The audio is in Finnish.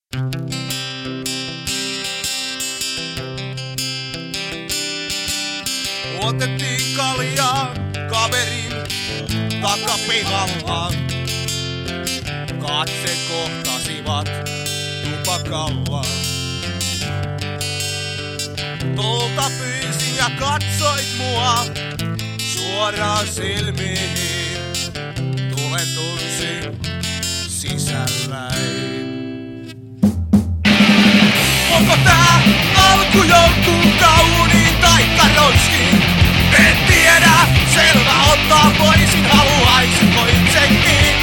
Otettiin kaljaa kaverin takapihalla. Katse kohtasivat tupakalla. Tulta pyysin ja katsoit mua suoraan silmiin. Tulen tunsin sisälläin. Onko tää alku jonkun kauniin taikka ronskin? En tiedä, selvä ottaa poisin, haluaisinko itsekin?